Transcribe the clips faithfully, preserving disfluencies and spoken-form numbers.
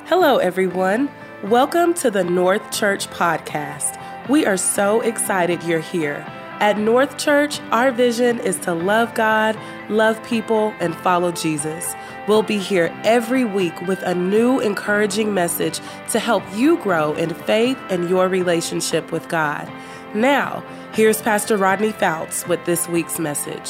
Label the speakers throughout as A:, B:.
A: Hello, everyone. Welcome to the North Church Podcast. We are so excited you're here. At North Church, our vision is to love God, love people, and follow Jesus. We'll be here every week with a new encouraging message to help you grow in faith and your relationship with God. Now, here's Pastor Rodney Fouts with this week's message.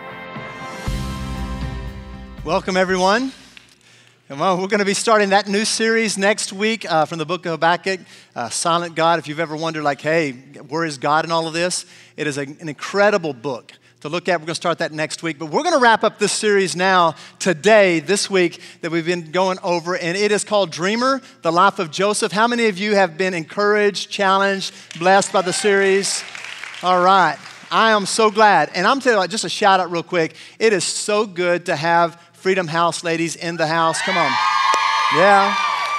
B: Welcome, everyone. Come on, we're going to be starting that new series next week uh, from the book of Habakkuk, uh, Silent God. If you've ever wondered, like, hey, where is God in all of this? It is a, an incredible book to look at. We're going to start that next week. But we're going to wrap up this series now, today, this week, that we've been going over. And it is called Dreamer, the Life of Joseph. How many of you have been encouraged, challenged, blessed by the series? All right. I am so glad. And I'm telling you, just a shout out real quick. It is so good to have Freedom House ladies in the house. Come on. Yeah.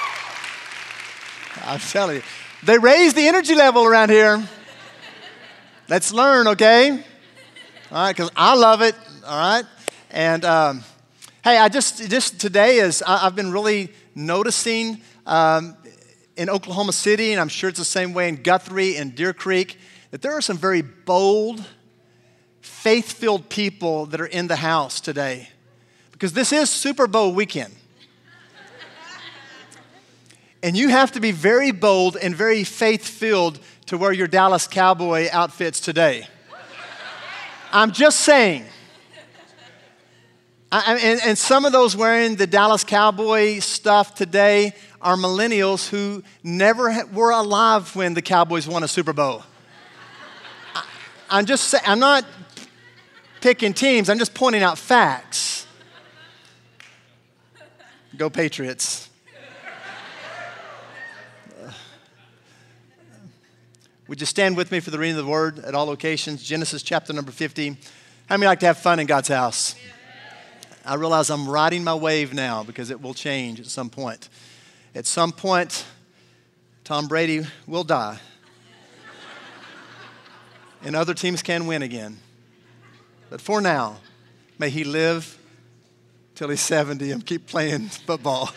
B: I'm telling you. They raise the energy level around here. Let's learn, okay? All right, because I love it, all right? And, um, hey, I just, just today is, I, I've been really noticing um, in Oklahoma City, and I'm sure it's the same way in Guthrie and Deer Creek, that there are some very bold, faith-filled people that are in the house today. Because this is Super Bowl weekend. And you have to be very bold and very faith-filled to wear your Dallas Cowboy outfits today. I'm just saying. I, and, and some of those wearing the Dallas Cowboy stuff today are millennials who never ha- were alive when the Cowboys won a Super Bowl. I, I'm just saying, I'm not picking teams, I'm just pointing out facts. Go Patriots. Uh, would you stand with me for the reading of the word at all locations? Genesis chapter number fifty. How many like to have fun in God's house? I realize I'm riding my wave now because it will change at some point. At some point, Tom Brady will die. And other teams can win again. But for now, may he live till he's seventy and keep playing football.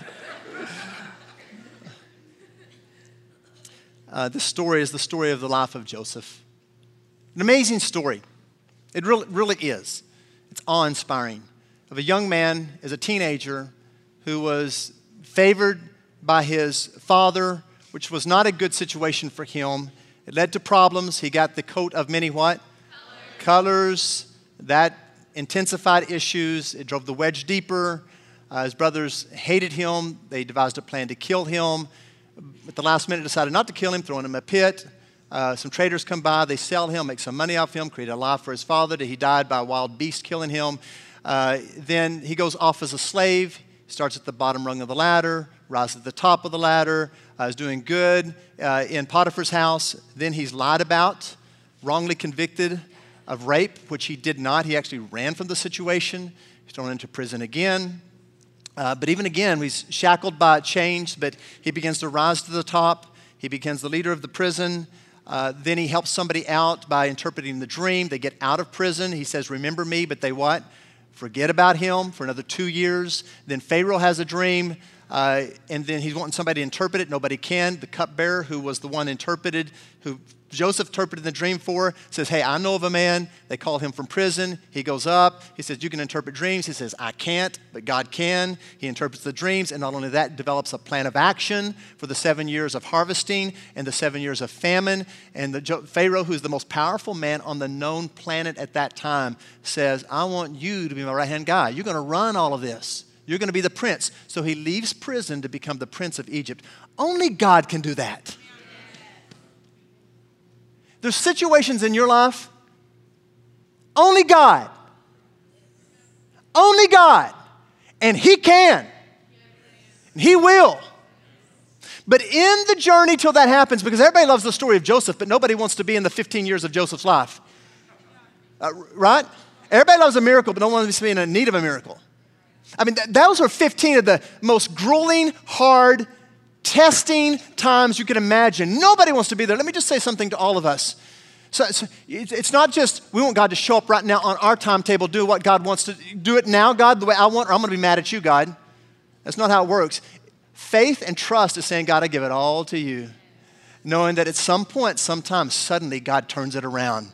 B: uh, this story is the story of the life of Joseph. An amazing story. It really, really is. It's awe-inspiring. Of a young man as a teenager who was favored by his father, which was not a good situation for him. It led to problems. He got the coat of many what? Colors. Colors. That intensified issues. It drove the wedge deeper. Uh, his brothers hated him. They devised a plan to kill him. At the last minute, decided not to kill him, throwing him in a pit. Uh, some traders come by. They sell him, make some money off him, create a life for his father. He died by a wild beast killing him. Uh, then he goes off as a slave. Starts at the bottom rung of the ladder, rises to the top of the ladder, uh, is doing good uh, in Potiphar's house. Then he's lied about, wrongly convicted of rape, which he did not. He actually ran from the situation. He's thrown into prison again. Uh, but even again, he's shackled by chains, but he begins to rise to the top. He becomes the leader of the prison. Uh, then he helps somebody out by interpreting the dream. They get out of prison. He says, remember me, but they what? Forget about him for another two years. Then Pharaoh has a dream, uh, and then he's wanting somebody to interpret it. Nobody can. The cupbearer, who was the one interpreted, who Joseph interpreted the dream for, says, hey, I know of a man. They call him from prison. He goes up. He says, you can interpret dreams. He says, I can't, but God can. He interprets the dreams, and not only that, develops a plan of action for the seven years of harvesting and the seven years of famine. And the Pharaoh, who's the most powerful man on the known planet at that time, says, I want you to be my right-hand guy. You're going to run all of this. You're going to be the prince. So he leaves prison to become the prince of Egypt. Only God can do that. There's situations in your life, only God, only God, and He can, and He will. But in the journey till that happens, because everybody loves the story of Joseph, but nobody wants to be in the fifteen years of Joseph's life, uh, right? Everybody loves a miracle, but no one wants to be in need of a miracle. I mean, th- those are fifteen of the most grueling, hard, testing times you can imagine. Nobody wants to be there. Let me just say something to all of us. So, so it's not just we want God to show up right now on our timetable, do what God wants to do it now, God, the way I want, or I'm going to be mad at you, God. That's not how it works. Faith and trust is saying, God, I give it all to you. Knowing that at some point, sometime, suddenly God turns it around.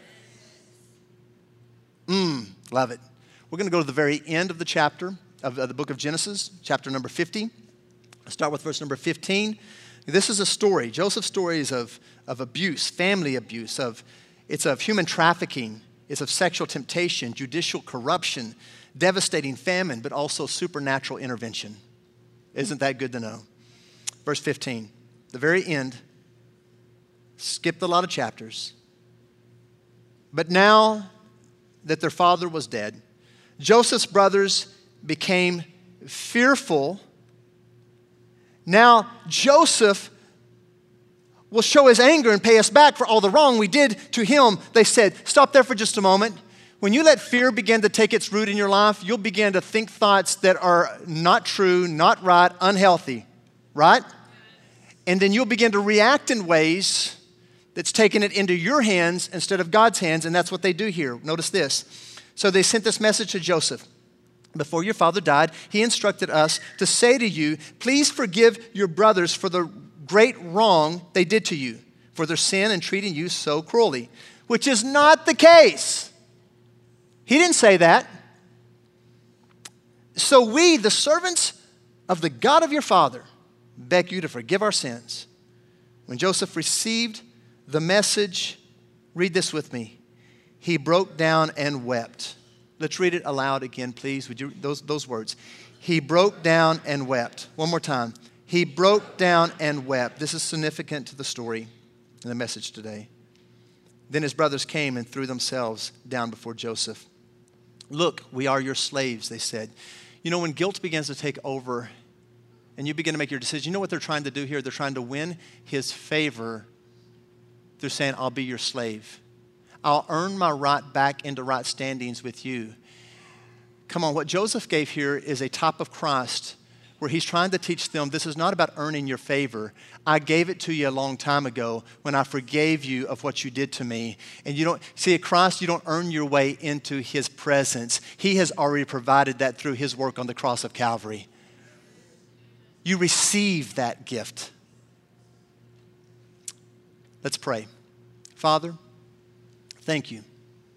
B: Mmm, love it. We're going to go to the very end of the chapter of the book of Genesis, chapter number fifty. I'll start with verse number fifteen. This is a story. Joseph's story is of, of abuse, family abuse. Of It's of human trafficking. It's of sexual temptation, judicial corruption, devastating famine, but also supernatural intervention. Isn't that good to know? Verse fifteen, the very end, skipped a lot of chapters. But now that their father was dead, Joseph's brothers became fearful. Now Joseph will show his anger and pay us back for all the wrong we did to him. They said, stop there for just a moment. When you let fear begin to take its root in your life, you'll begin to think thoughts that are not true, not right, unhealthy, right? And then you'll begin to react in ways that's taking it into your hands instead of God's hands, and that's what they do here. Notice this. So they sent this message to Joseph. Before your father died, he instructed us to say to you, please forgive your brothers for the great wrong they did to you, for their sin in treating you so cruelly, which is not the case. He didn't say that. So we, the servants of the God of your father, beg you to forgive our sins. When Joseph received the message, read this with me. He broke down and wept. Let's read it aloud again, please. Would you those those words? He broke down and wept. One more time. He broke down and wept. This is significant to the story and the message today. Then his brothers came and threw themselves down before Joseph. Look, we are your slaves, they said. You know, when guilt begins to take over and you begin to make your decision, you know what they're trying to do here? They're trying to win his favor through saying, I'll be your slave. I'll earn my right back into right standings with you. Come on, what Joseph gave here is a type of Christ where he's trying to teach them this is not about earning your favor. I gave it to you a long time ago when I forgave you of what you did to me. And you don't, see at Christ, you don't earn your way into his presence. He has already provided that through his work on the cross of Calvary. You receive that gift. Let's pray. Father, thank you.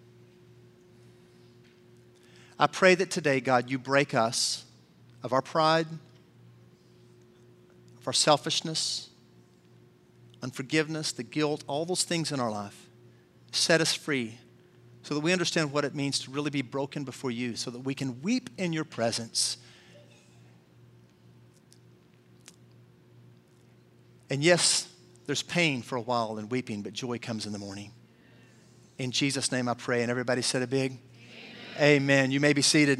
B: I pray that today, God, you break us of our pride, of our selfishness, unforgiveness, the guilt, all those things in our life. Set us free so that we understand what it means to really be broken before you, so that we can weep in your presence. And yes, there's pain for a while and weeping, but joy comes in the morning. In Jesus' name I pray. And everybody said a big amen. Amen. You may be seated.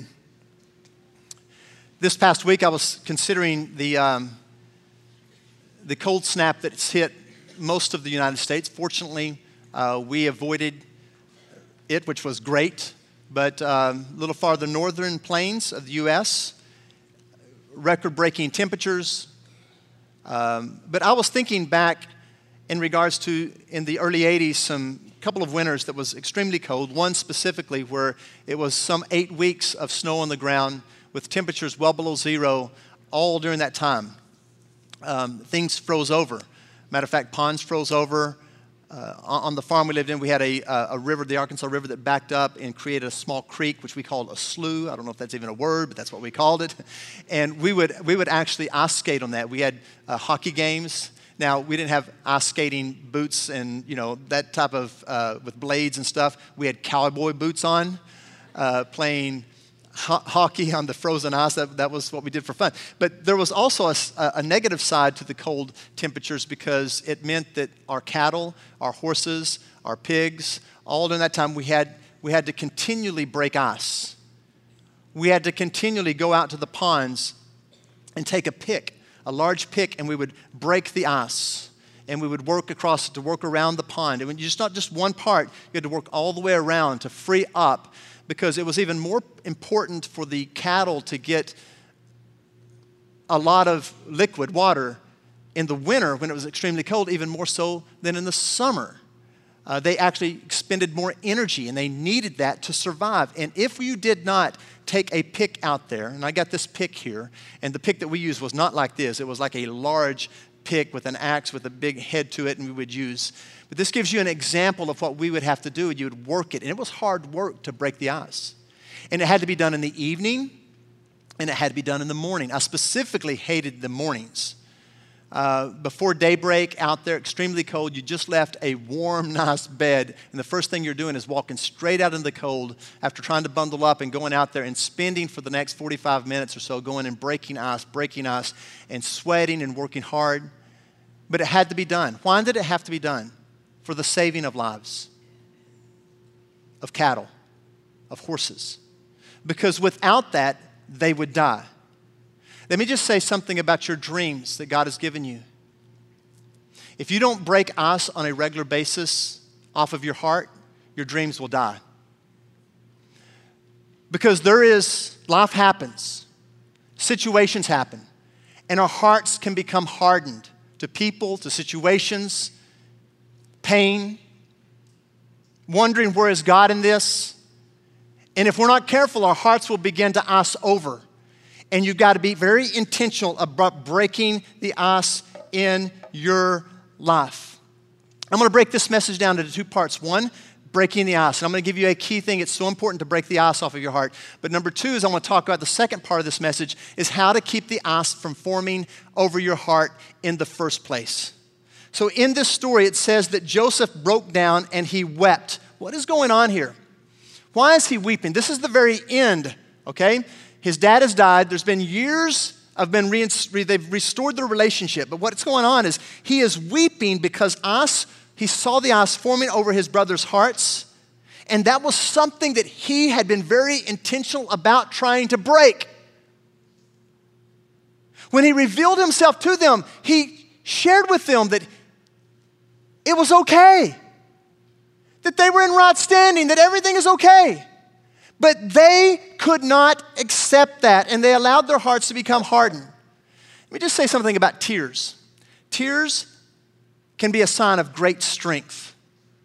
B: This past week I was considering the, um, the cold snap that's hit most of the United States. Fortunately, uh, we avoided it, which was great. But um, a little farther northern plains of the U S, record-breaking temperatures. Um, but I was thinking back in regards to, in the early eighties, some couple of winters that was extremely cold. One specifically where it was some eight weeks of snow on the ground with temperatures well below zero all during that time. Um, things froze over. Matter of fact, ponds froze over. Uh, on the farm we lived in, we had a, a river, the Arkansas River, that backed up and created a small creek, which we called a slough. I don't know if that's even a word, but that's what we called it. And we would we would actually ice skate on that. We had uh, hockey games. Now, we didn't have ice skating boots and, you know, that type of, uh, with blades and stuff. We had cowboy boots on, uh, playing ho- hockey on the frozen ice. That, that was what we did for fun. But there was also a, a negative side to the cold temperatures because it meant that our cattle, our horses, our pigs, all during that time, we had, we had to continually break ice. We had to continually go out to the ponds and take a pick. a large pick, and we would break the ice, and we would work across it to work around the pond. And when you just not just one part, you had to work all the way around to free up, because it was even more important for the cattle to get a lot of liquid water in the winter when it was extremely cold, even more so than in the summer. Uh, they actually expended more energy, and they needed that to survive. And if you did not take a pick out there, and I got this pick here, and the pick that we used was not like this. It was like a large pick with an axe with a big head to it, and we would use. But this gives you an example of what we would have to do, and you would work it. And it was hard work to break the ice. And it had to be done in the evening, and it had to be done in the morning. I specifically hated the mornings. Uh, before daybreak, out there, extremely cold, you just left a warm, nice bed, and the first thing you're doing is walking straight out into the cold after trying to bundle up and going out there and spending for the next forty-five minutes or so going and breaking ice, breaking ice, and sweating and working hard. But it had to be done. Why did it have to be done? For the saving of lives, of cattle, of horses. Because without that, they would die. Let me just say something about your dreams that God has given you. If you don't break ice on a regular basis off of your heart, your dreams will die. Because there is, life happens, situations happen, and our hearts can become hardened to people, to situations, pain, wondering where is God in this. And if we're not careful, our hearts will begin to ice over. And you've got to be very intentional about breaking the ice in your life. I'm going to break this message down into two parts. One, breaking the ice. And I'm going to give you a key thing. It's so important to break the ice off of your heart. But number two is I want to talk about the second part of this message is how to keep the ice from forming over your heart in the first place. So in this story, it says that Joseph broke down and he wept. What is going on here? Why is he weeping? This is the very end, okay? His dad has died. There's been years of been re- they've restored their relationship. But what's going on is he is weeping because ice, he saw the ice forming over his brothers' hearts. And that was something that he had been very intentional about trying to break. When he revealed himself to them, he shared with them that it was okay. That they were in right standing, that everything is okay. But they could not accept that, and they allowed their hearts to become hardened. Let me just say something about tears. Tears can be a sign of great strength.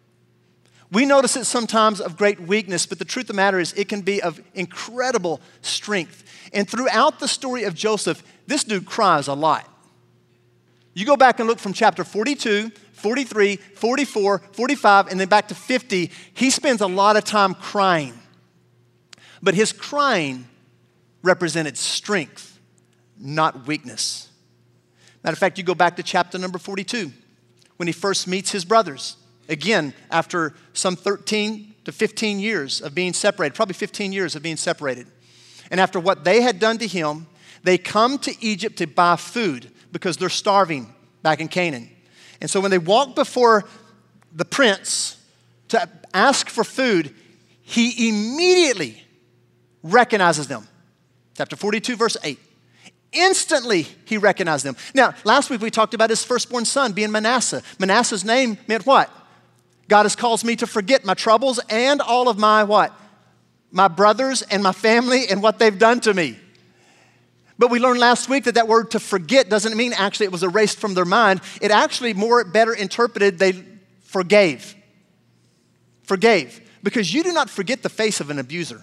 B: We notice it sometimes of great weakness, but the truth of the matter is it can be of incredible strength. And throughout the story of Joseph, this dude cries a lot. You go back and look from chapter forty-two, forty-three, forty-four, forty-five, and then back to fifty. He spends a lot of time crying. But his crying represented strength, not weakness. Matter of fact, you go back to chapter number forty-two, when he first meets his brothers. Again, after some thirteen to fifteen years of being separated, probably fifteen years of being separated. And after what they had done to him, they come to Egypt to buy food because they're starving back in Canaan. And so when they walk before the prince to ask for food, he immediately recognizes them. Chapter forty-two, verse eight. Instantly, he recognized them. Now, last week we talked about his firstborn son being Manasseh. Manasseh's name meant what? God has caused me to forget my troubles and all of my what? My brothers and my family and what they've done to me. But we learned last week that that word to forget doesn't mean actually it was erased from their mind. It actually more better interpreted, they forgave. Forgave. Because you do not forget the face of an abuser.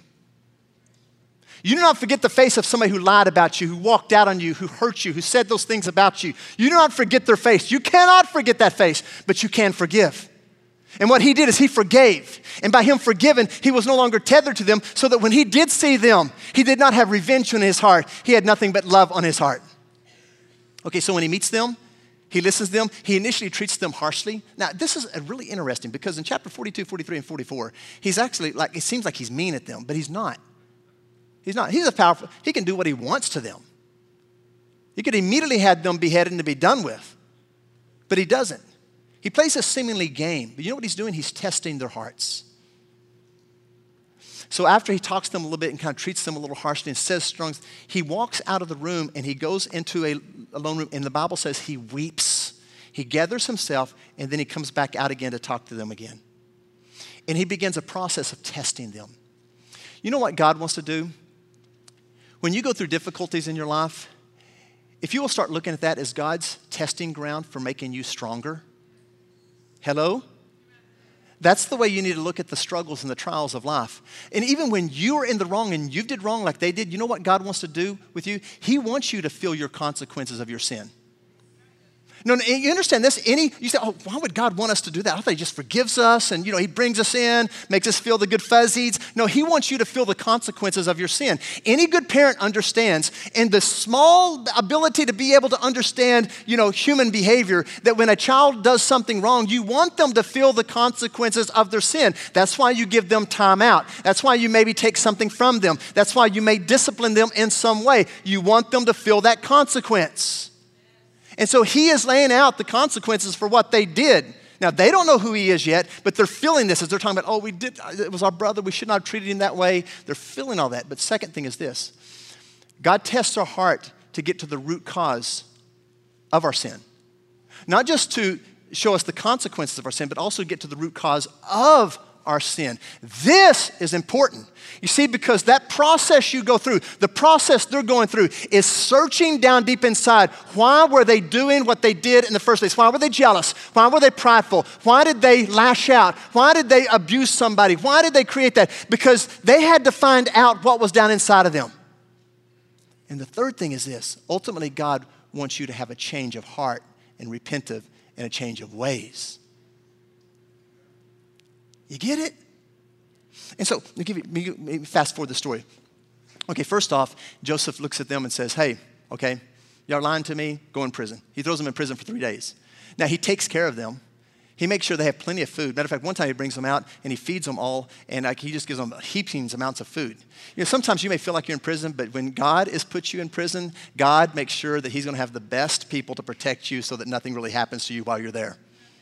B: You do not forget the face of somebody who lied about you, who walked out on you, who hurt you, who said those things about you. You do not forget their face. You cannot forget that face, but you can forgive. And what he did is he forgave. And by him forgiven, he was no longer tethered to them, so that when he did see them, he did not have revenge in his heart. He had nothing but love on his heart. Okay, so when he meets them, he listens to them. He initially treats them harshly. Now, this is really interesting because in chapter forty-two, forty-three, and forty-four, he's actually like, it seems like he's mean at them, but he's not. He's not. He's a powerful, he can do what he wants to them. He could immediately have them beheaded and to be done with, but he doesn't. He plays a seemingly game, but you know what he's doing? He's testing their hearts. So after he talks to them a little bit and kind of treats them a little harshly and says strong, he walks out of the room and he goes into a, a lone room, and the Bible says he weeps. He gathers himself, and then he comes back out again to talk to them again. And he begins a process of testing them. You know what God wants to do? When you go through difficulties in your life, if you will start looking at that as God's testing ground for making you stronger. Hello? That's the way you need to look at the struggles and the trials of life. And even when you are in the wrong and you did wrong like they did, you know what God wants to do with you? He wants you to feel your consequences of your sin. No, no, you understand this? Any, you say, oh, why would God want us to do that? I thought he just forgives us and, you know, he brings us in, makes us feel the good fuzzies. No, he wants you to feel the consequences of your sin. Any good parent understands, and the small ability to be able to understand, you know, human behavior, that when a child does something wrong, you want them to feel the consequences of their sin. That's why you give them time out. That's why you maybe take something from them. That's why you may discipline them in some way. You want them to feel that consequence. And so he is laying out the consequences for what they did. Now, they don't know who he is yet, but they're feeling this as they're talking about, oh, we did, it was our brother, we should not have treated him that way. They're feeling all that. But second thing is this. God tests our heart to get to the root cause of our sin. Not just to show us the consequences of our sin, but also get to the root cause of our sin. This is important. You see, because that process you go through, the process they're going through is searching down deep inside. Why were they doing what they did in the first place? Why were they jealous? Why were they prideful? Why did they lash out? Why did they abuse somebody? Why did they create that? Because they had to find out what was down inside of them. And the third thing is this. Ultimately, God wants you to have a change of heart and repentive and a change of ways. You get it? And so, let me give you, let me fast forward the story. Okay, first off, Joseph looks at them and says, hey, okay, y'all lying to me? Go in prison. He throws them in prison for three days. Now, he takes care of them. He makes sure they have plenty of food. Matter of fact, one time he brings them out and he feeds them all, and like he just gives them heaping amounts of food. You know, sometimes you may feel like you're in prison, but when God has put you in prison, God makes sure that he's going to have the best people to protect you so that nothing really happens to you while you're there.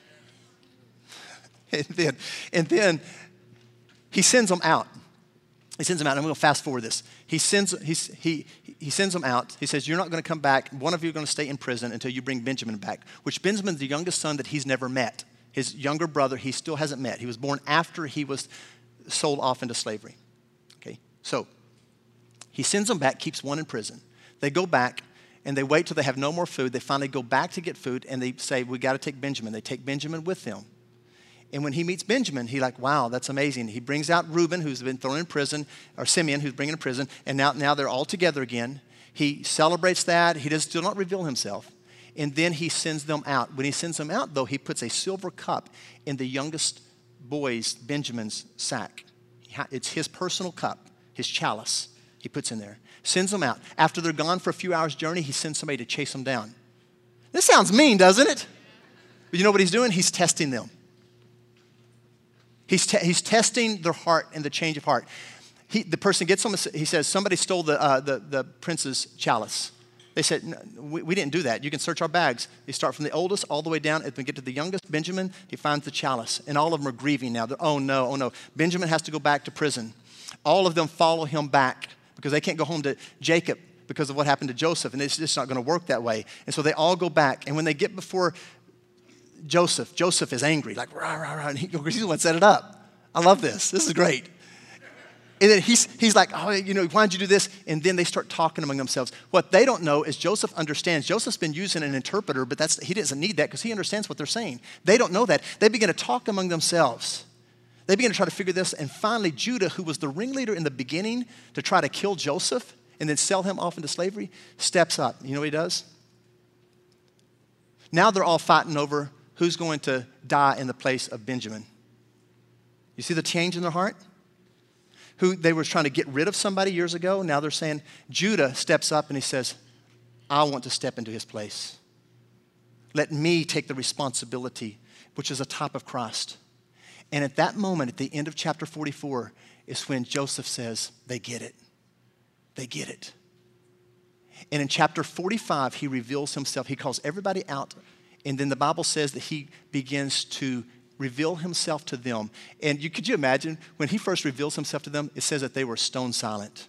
B: And then, and then he sends them out. He sends them out. I'm going to fast forward this. He sends, he's, he, he sends them out. He says, you're not going to come back. One of you are going to stay in prison until you bring Benjamin back, which Benjamin's the youngest son that he's never met. His younger brother, he still hasn't met. He was born after he was sold off into slavery. Okay, so he sends them back, keeps one in prison. They go back, and they wait till they have no more food. They finally go back to get food, and they say, we got to take Benjamin. They take Benjamin with them. And when he meets Benjamin, he's like, wow, that's amazing. He brings out Reuben, who's been thrown in prison, or Simeon, who's bringing in prison, and now, now they're all together again. He celebrates that. He does still not reveal himself. And then he sends them out. When he sends them out, though, he puts a silver cup in the youngest boy's, Benjamin's, sack. It's his personal cup, his chalice he puts in there. Sends them out. After they're gone for a few hours' journey, he sends somebody to chase them down. This sounds mean, doesn't it? But you know what he's doing? He's testing them. He's, te- he's testing their heart and the change of heart. He, the person gets them, he says, somebody stole the, uh, the, the prince's chalice. They said, no, we, we didn't do that. You can search our bags. They start from the oldest all the way down. If we get to the youngest, Benjamin, he finds the chalice. And all of them are grieving now. They're, oh, no, oh, no. Benjamin has to go back to prison. All of them follow him back because they can't go home to Jacob because of what happened to Joseph. And it's just not going to work that way. And so they all go back. And when they get before Joseph, Joseph is angry, like, rah, rah, rah, and he, he's the one that set it up. I love this. This is great. And then he's, he's like, oh, you know, why'd you do this? And then they start talking among themselves. What they don't know is Joseph understands. Joseph's been using an interpreter, but that's he doesn't need that because he understands what they're saying. They don't know that. They begin to talk among themselves. They begin to try to figure this. And finally, Judah, who was the ringleader in the beginning to try to kill Joseph and then sell him off into slavery, steps up. You know what he does? Now they're all fighting over who's going to die in the place of Benjamin. You see the change in their heart? Who they were trying to get rid of somebody years ago, now they're saying, Judah steps up and he says, I want to step into his place. Let me take the responsibility, which is a type of Christ. And at that moment, at the end of chapter forty-four, is when Joseph says, they get it. They get it. And in chapter forty-five, he reveals himself. He calls everybody out. And then the Bible says that he begins to reveal himself to them. And you, could you imagine when he first reveals himself to them, it says that they were stone silent.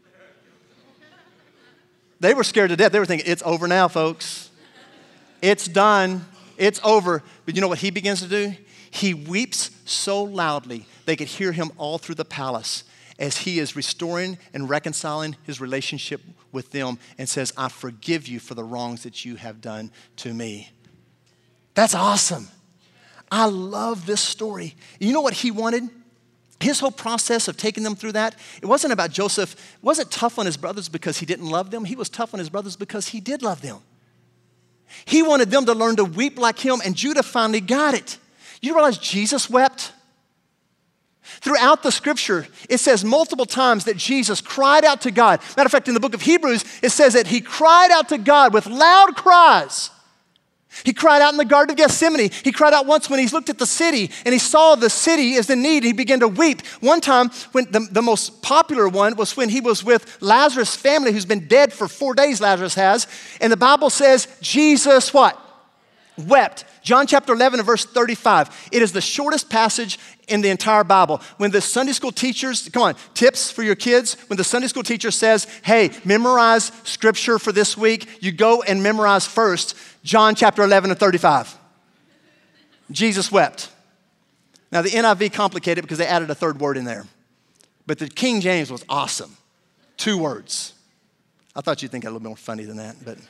B: They were scared to death. They were thinking, it's over now, folks. It's done. It's over. But you know what he begins to do? He weeps so loudly they could hear him all through the palace as he is restoring and reconciling his relationship with them and says, I forgive you for the wrongs that you have done to me. That's awesome. I love this story. You know what he wanted? His whole process of taking them through that, it wasn't about Joseph. It wasn't tough on his brothers because he didn't love them. He was tough on his brothers because he did love them. He wanted them to learn to weep like him, and Judah finally got it. You realize Jesus wept? Throughout the scripture, it says multiple times that Jesus cried out to God. Matter of fact, in the book of Hebrews, it says that he cried out to God with loud cries. He cried out in the Garden of Gethsemane. He cried out once when he looked at the city and he saw the city is in need. He began to weep. One time, when the, the most popular one was when he was with Lazarus' family, who's been dead for four days, Lazarus has. And the Bible says, Jesus what? Wept. John chapter eleven and verse thirty-five. It is the shortest passage in the entire Bible. When the Sunday school teachers, come on, tips for your kids. When the Sunday school teacher says, hey, memorize scripture for this week, you go and memorize first John chapter eleven and thirty-five. Jesus wept. Now the N I V complicated because they added a third word in there. But the King James was awesome. Two words. I thought you'd think it a little more funny than that, but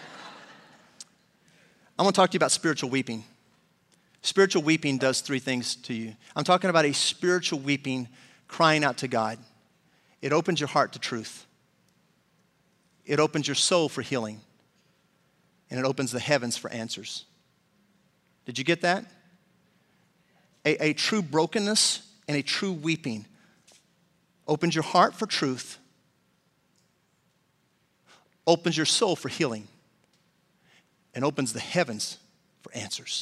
B: I want to talk to you about spiritual weeping. Spiritual weeping does three things to you. I'm talking about a spiritual weeping, crying out to God. It opens your heart to truth. It opens your soul for healing. And it opens the heavens for answers. Did you get that? A, a true brokenness and a true weeping opens your heart for truth, opens your soul for healing, and opens the heavens for answers.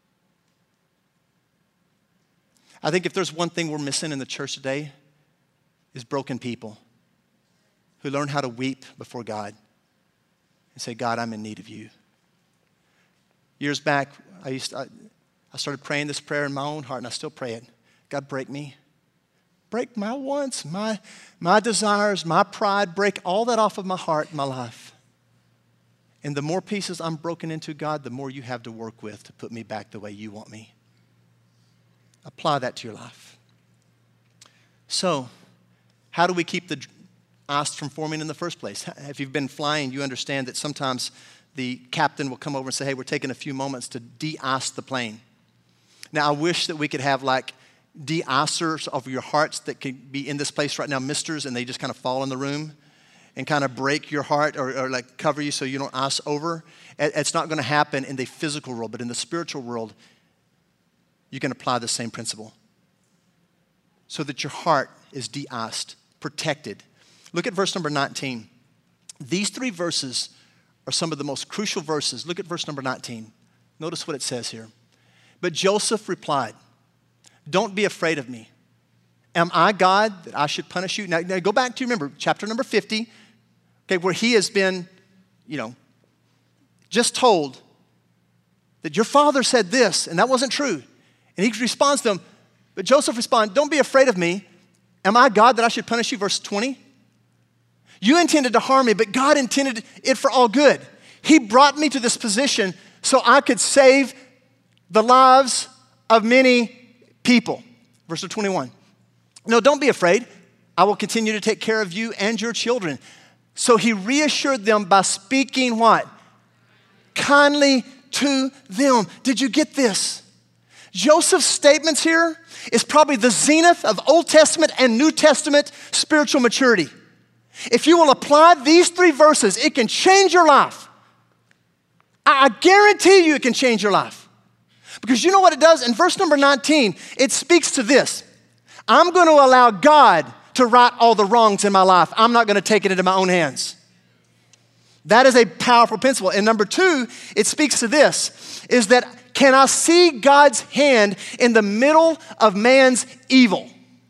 B: I think if there's one thing we're missing in the church today, is broken people who learn how to weep before God and say, God, I'm in need of you. Years back, I used to, I, I started praying this prayer in my own heart, and I still pray it. God, break me. Break my wants, my, my desires, my pride. Break all that off of my heart and my life. And the more pieces I'm broken into, God, the more you have to work with to put me back the way you want me. Apply that to your life. So, how do we keep the ice from forming in the first place? If you've been flying, you understand that sometimes the captain will come over and say, hey, we're taking a few moments to de-ice the plane. Now, I wish that we could have like de-icers of your hearts that could be in this place right now, misters, and they just kind of fall in the room and kind of break your heart or, or like cover you so you don't ice over. It's not going to happen in the physical world, but in the spiritual world, you can apply the same principle so that your heart is de-iced, protected. Look at verse number nineteen. These three verses are some of the most crucial verses. Look at verse number nineteen. Notice what it says here. But Joseph replied, don't be afraid of me. Am I God that I should punish you? Now, now go back to, remember, chapter number fifty, okay, where he has been, you know, just told that your father said this, and that wasn't true. And he responds to them, but Joseph responds, don't be afraid of me. Am I God that I should punish you? Verse twenty. You intended to harm me, but God intended it for all good. He brought me to this position so I could save the lives of many people. Verse twenty-one. No, don't be afraid. I will continue to take care of you and your children. So he reassured them by speaking what? Kindly to them. Did you get this? Joseph's statements here is probably the zenith of Old Testament and New Testament spiritual maturity. If you will apply these three verses, it can change your life. I guarantee you it can change your life. Because you know what it does? In verse number nineteen, it speaks to this. I'm going to allow God to right all the wrongs in my life. I'm not going to take it into my own hands. That is a powerful principle. And number two, it speaks to this, is that can I see God's hand in the middle of man's evil?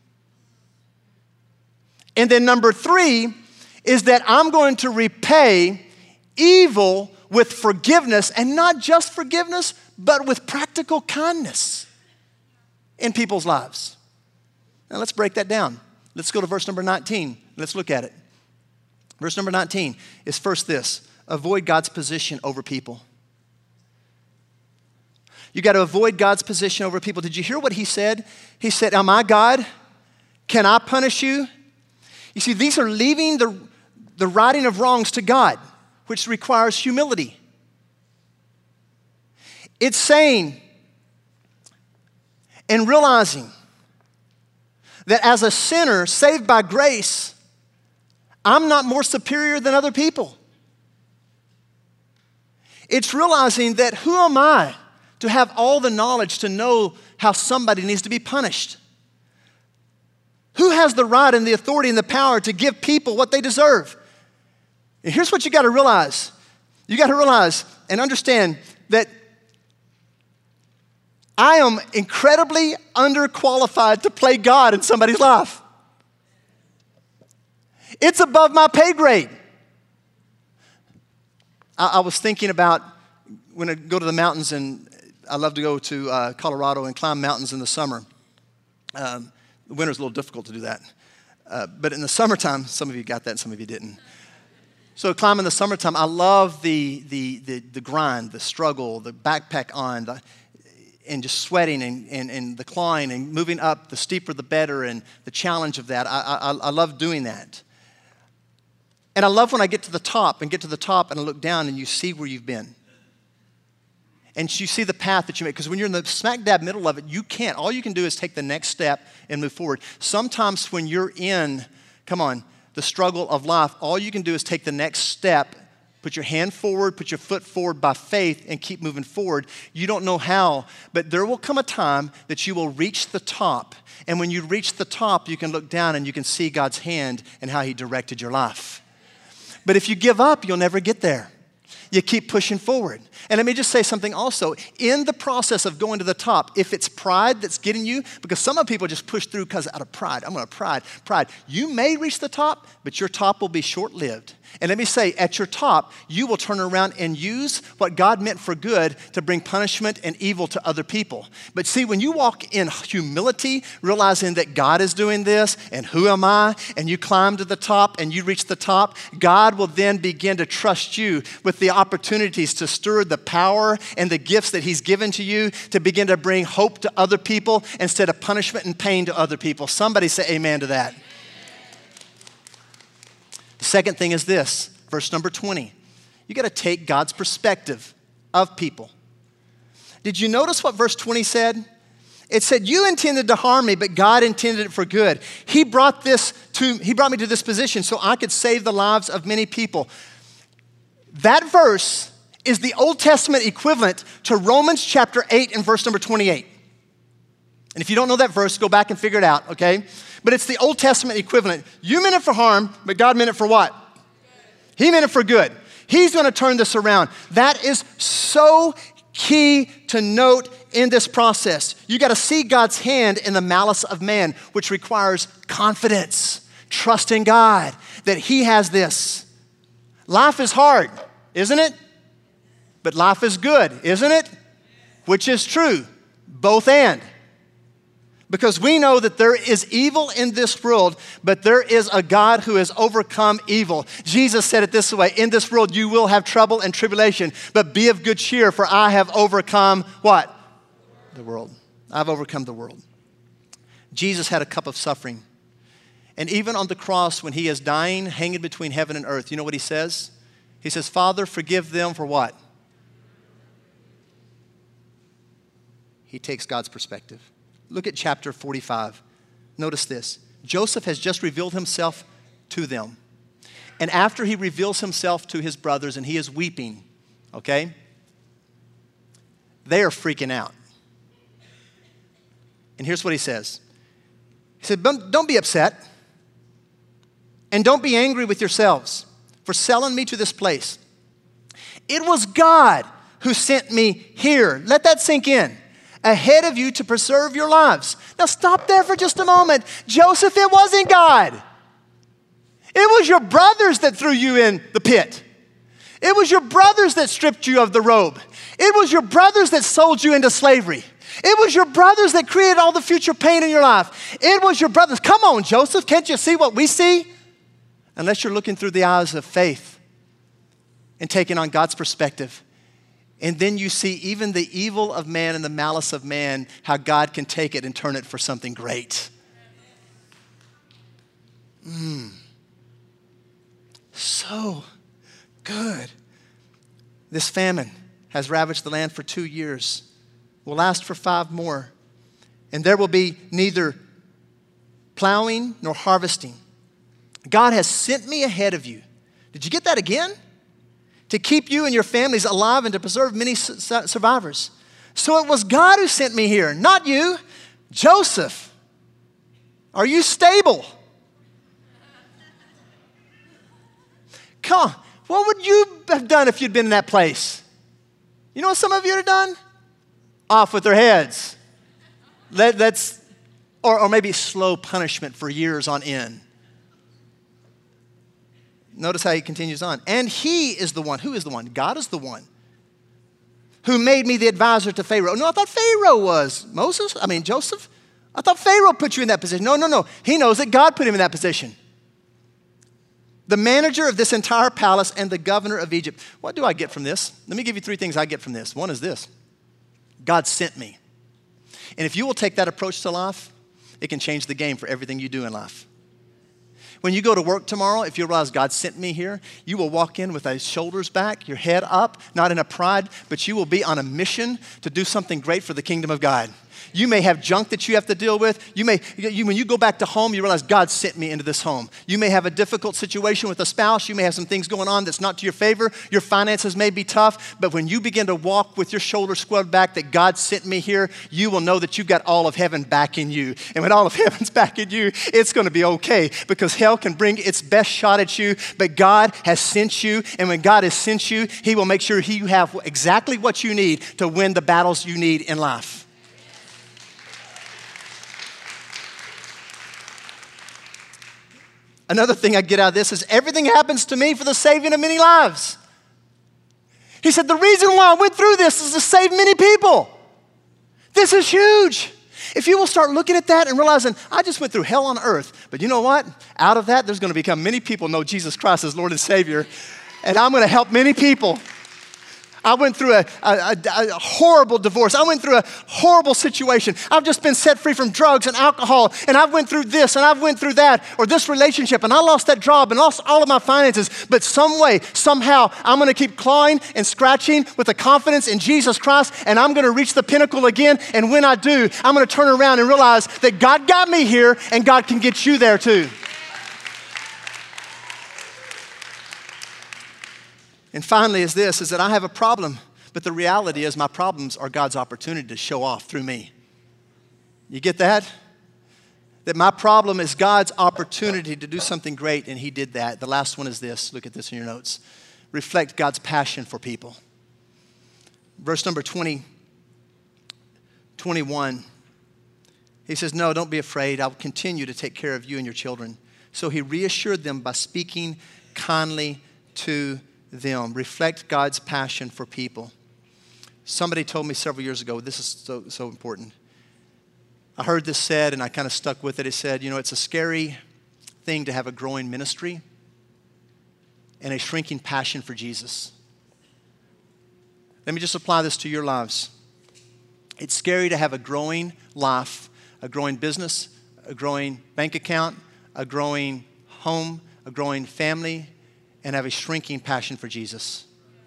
B: And then number three is that I'm going to repay evil with forgiveness, and not just forgiveness, but with practical kindness in people's lives. Now let's break that down. Let's go to verse number nineteen. Let's look at it. Verse number nineteen is first this: avoid God's position over people. You got to avoid God's position over people. Did you hear what he said? He said, am I God? Can I punish you? You see, these are leaving the, the righting of wrongs to God, which requires humility. It's saying, and realizing that as a sinner saved by grace, I'm not more superior than other people. It's realizing that who am I to have all the knowledge to know how somebody needs to be punished? Who has the right and the authority and the power to give people what they deserve? And here's what you got to realize. You got to realize and understand that I am incredibly underqualified to play God in somebody's life. It's above my pay grade. I, I was thinking about when I go to the mountains, and I love to go to uh, Colorado and climb mountains in the summer. Um, the winter's a little difficult to do that. Uh, but in the summertime, some of you got that and some of you didn't. So climbing in the summertime, I love the, the, the, the grind, the struggle, the backpack on, the, and just sweating and, and, and the clawing and moving up, the steeper the better, and the challenge of that. I, I, I love doing that. And I love when I get to the top and get to the top and I look down and you see where you've been. And you see the path that you make. Because when you're in the smack dab middle of it, you can't. All you can do is take the next step and move forward. Sometimes when you're in, come on, the struggle of life, all you can do is take the next step, put your hand forward, put your foot forward by faith, and keep moving forward. You don't know how, but there will come a time that you will reach the top. And when you reach the top, you can look down and you can see God's hand and how He directed your life. But if you give up, you'll never get there. You keep pushing forward. And let me just say something also. In the process of going to the top, if it's pride that's getting you, because some of people just push through because out of pride. I'm going to pride, pride. You may reach the top, but your top will be short-lived. And let me say, at your top, you will turn around and use what God meant for good to bring punishment and evil to other people. But see, when you walk in humility, realizing that God is doing this, and who am I? And you climb to the top and you reach the top, God will then begin to trust you with the opportunities to stir the power and the gifts that He's given to you to begin to bring hope to other people instead of punishment and pain to other people. Somebody say amen to that. The second thing is this, verse number twenty. You got to take God's perspective of people. Did you notice what verse twenty said? It said, you intended to harm me, but God intended it for good. He brought this to, He brought me to this position so I could save the lives of many people. That verse is the Old Testament equivalent to Romans chapter eight and verse number twenty-eight. And if you don't know that verse, go back and figure it out, okay? But it's the Old Testament equivalent. You meant it for harm, but God meant it for what? He meant it for good. He's going to turn this around. That is so key to note in this process. You got to see God's hand in the malice of man, which requires confidence, trust in God that He has this. Life is hard, isn't it? But life is good, isn't it? Which is true, both and. Because we know that there is evil in this world, but there is a God who has overcome evil. Jesus said it this way, in this world you will have trouble and tribulation, but be of good cheer, for I have overcome what? The world. I've overcome the world. Jesus had a cup of suffering. And even on the cross, when He is dying, hanging between heaven and earth, you know what He says? He says, Father, forgive them for what? He takes God's perspective. Look at chapter forty-five. Notice this. Joseph has just revealed himself to them. And after he reveals himself to his brothers and he is weeping, okay, they are freaking out. And here's what he says. He said, don't be upset and don't be angry with yourselves for selling me to this place. It was God who sent me here. Let that sink in. Ahead of you to preserve your lives. Now stop there for just a moment. Joseph, it wasn't God. It was your brothers that threw you in the pit. It was your brothers that stripped you of the robe. It was your brothers that sold you into slavery. It was your brothers that created all the future pain in your life. It was your brothers. Come on, Joseph, can't you see what we see? Unless you're looking through the eyes of faith and taking on God's perspective. And then you see even the evil of man and the malice of man, how God can take it and turn it for something great. Mm. So good. This famine has ravaged the land for two years, will last for five more. and there will be neither plowing nor harvesting. God has sent me ahead of you. Did you get that again? To keep you and your families alive and to preserve many su- survivors. So it was God who sent me here, not you. Joseph, are you stable? Come on, what would you have done if you'd been in that place? You know what some of you would have done? Off with their heads. Let, that's, or, or maybe slow punishment for years on end. Notice how he continues on. And he is the one. Who is the one? God is the one who made me the advisor to Pharaoh. No, I thought Pharaoh was Moses. I mean, Joseph. I thought Pharaoh put you in that position. No, no, no. He knows that God put him in that position. The manager of this entire palace and the governor of Egypt. What do I get from this? Let me give you three things I get from this. One is this. God sent me. And if you will take that approach to life, it can change the game for everything you do in life. When you go to work tomorrow, if you realize God sent me here, you will walk in with those shoulders back, your head up, not in a pride, but you will be on a mission to do something great for the kingdom of God. You may have junk that you have to deal with. You may, you, when you go back to home, you realize God sent me into this home. You may have a difficult situation with a spouse. You may have some things going on that's not to your favor. Your finances may be tough. But when you begin to walk with your shoulders squared back that God sent me here, you will know that you've got all of heaven back in you. And when all of heaven's back in you, it's going to be okay because hell can bring its best shot at you. But God has sent you. And when God has sent you, he will make sure he, you have exactly what you need to win the battles you need in life. Another thing I get out of this is everything happens to me for the saving of many lives. He said, the reason why I went through this is to save many people. This is huge. If you will start looking at that and realizing, I just went through hell on earth, but you know what? Out of that, there's going to become many people know Jesus Christ as Lord and Savior, and I'm going to help many people. I went through a, a, a, a horrible divorce. I went through a horrible situation. I've just been set free from drugs and alcohol, and I've went through this, and I've went through that, or this relationship, and I lost that job and lost all of my finances. But some way, somehow, I'm going to keep clawing and scratching with the confidence in Jesus Christ, and I'm going to reach the pinnacle again. And when I do, I'm going to turn around and realize that God got me here, and God can get you there too. And finally is this, is that I have a problem, but the reality is my problems are God's opportunity to show off through me. You get that? That my problem is God's opportunity to do something great, and he did that. The last one is this. Look at this in your notes. Reflect God's passion for people. Verse number twenty, twenty-one. He says, no, don't be afraid. I will continue to take care of you and your children. So he reassured them by speaking kindly to them. Reflect God's passion for people. Somebody told me several years ago, this is so, so important. I heard this said, and I kind of stuck with it. It said, you know, it's a scary thing to have a growing ministry and a shrinking passion for Jesus. Let me just apply this to your lives. It's scary to have a growing life, a growing business, a growing bank account, a growing home, a growing family, and have a shrinking passion for Jesus.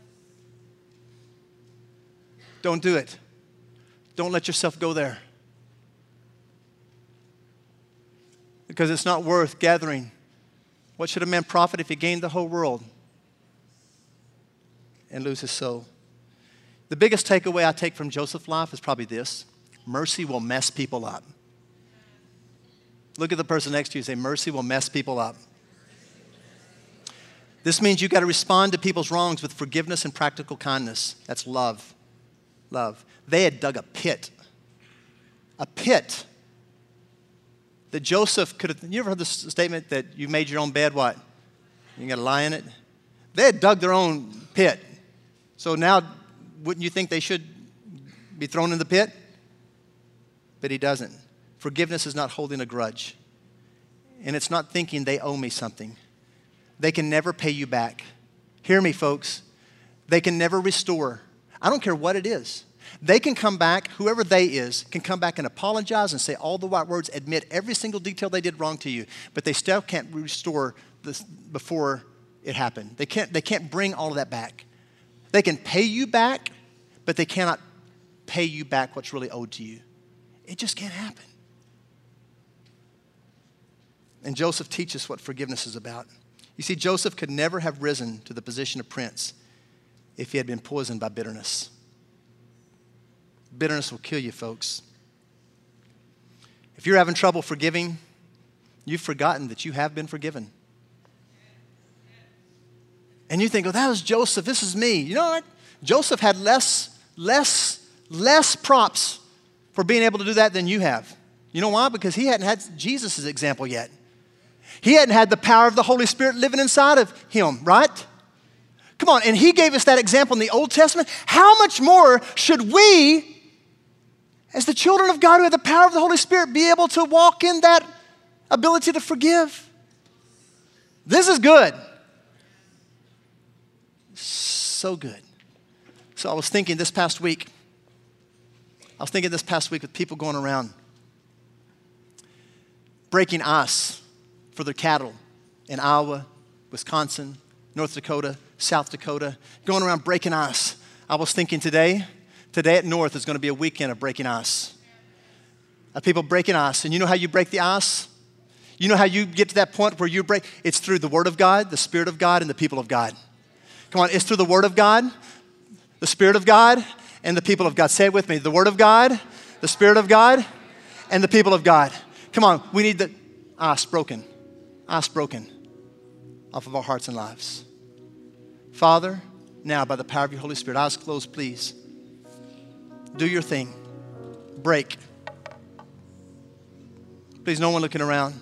B: Don't do it. Don't let yourself go there. Because it's not worth gathering. What should a man profit if he gained the whole world and lose his soul? The biggest takeaway I take from Joseph's life is probably this. Mercy will mess people up. Look at the person next to you and say, mercy will mess people up. This means you've got to respond to people's wrongs with forgiveness and practical kindness. That's love. Love. They had dug a pit. A pit that Joseph could have. You ever heard this statement that you made your own bed, what? You got to lie in it? They had dug their own pit. So now, wouldn't you think they should be thrown in the pit? But he doesn't. Forgiveness is not holding a grudge. And it's not thinking they owe me something. They can never pay you back. Hear me, folks. They can never restore. I don't care what it is. They can come back, whoever they is, can come back and apologize and say all the right words, admit every single detail they did wrong to you, but they still can't restore this before it happened. They can't, they can't bring all of that back. They can pay you back, but they cannot pay you back what's really owed to you. It just can't happen. And Joseph teaches what forgiveness is about. You see, Joseph could never have risen to the position of prince if he had been poisoned by bitterness. Bitterness will kill you, folks. If you're having trouble forgiving, you've forgotten that you have been forgiven. And you think, oh, that was Joseph. This is me. You know what? Joseph had less, less, less props for being able to do that than you have. You know why? Because he hadn't had Jesus' example yet. He hadn't had the power of the Holy Spirit living inside of him, right? Come on, and he gave us that example in the Old Testament. How much more should we, as the children of God who have the power of the Holy Spirit, be able to walk in that ability to forgive? This is good. So good. So I was thinking this past week, I was thinking this past week with people going around breaking ice for their cattle in Iowa, Wisconsin, North Dakota, South Dakota, going around breaking ice. I was thinking today, today at North is going to be a weekend of breaking ice. Of people breaking ice. And you know how you break the ice? You know how you get to that point where you break? It's through the Word of God, the Spirit of God, and the people of God. Come on, it's through the Word of God, the Spirit of God, and the people of God. Say it with me. The Word of God, the Spirit of God, and the people of God. Come on, we need the ice broken. Ice broken off of our hearts and lives. Father, now by the power of your Holy Spirit, eyes closed, please. Do your thing. Break. Please, no one looking around.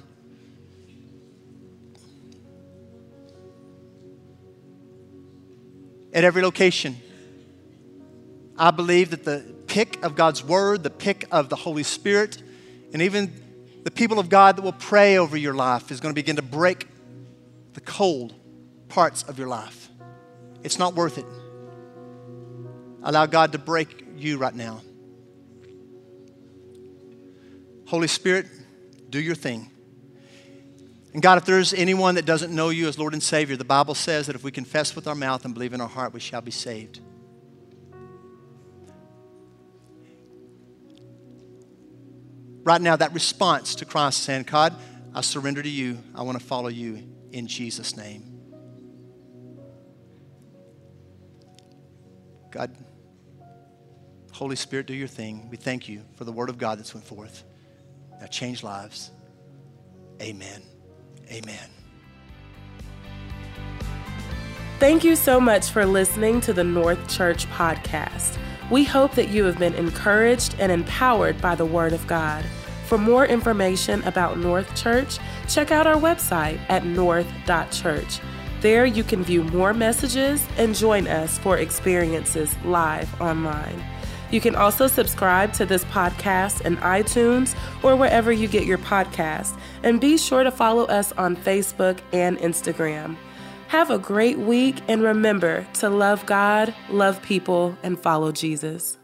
B: At every location, I believe that the pick of God's Word, the pick of the Holy Spirit, and even the people of God that will pray over your life is going to begin to break the cold parts of your life. It's not worth it. Allow God to break you right now. Holy Spirit, do your thing. And God, if there's anyone that doesn't know you as Lord and Savior, the Bible says that if we confess with our mouth and believe in our heart, we shall be saved. Right now, that response to Christ saying, God, I surrender to you. I want to follow you in Jesus' name. God, Holy Spirit, do your thing. We thank you for the word of God that's went forth. Now change lives. Amen. Amen.
A: Thank you so much for listening to the North Church podcast. We hope that you have been encouraged and empowered by the Word of God. For more information about North Church, check out our website at north dot church. There you can view more messages and join us for experiences live online. You can also subscribe to this podcast in iTunes or wherever you get your podcasts. And be sure to follow us on Facebook and Instagram. Have a great week, and remember to love God, love people, and follow Jesus.